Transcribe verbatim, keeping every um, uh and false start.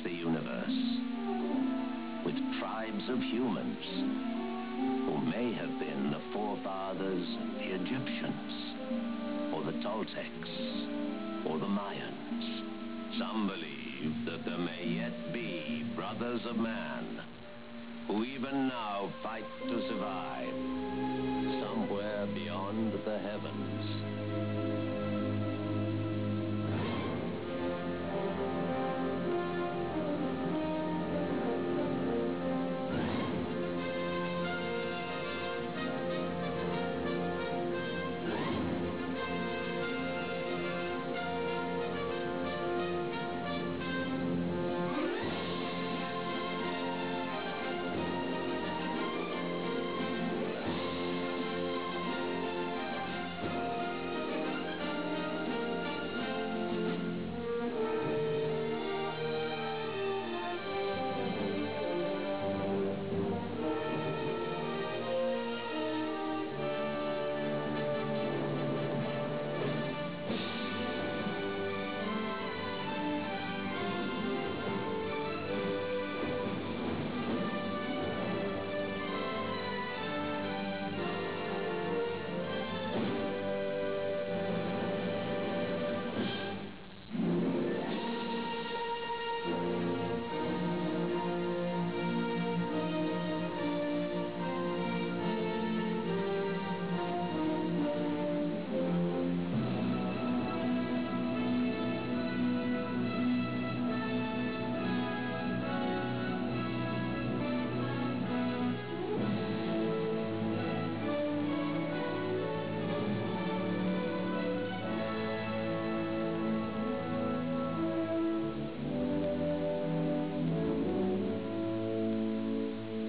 the universe, with tribes of humans who may have been the forefathers of the Egyptians, or the Toltecs, or the Mayans. Some believe that there may yet be brothers of man who even now fight to survive somewhere beyond the heavens.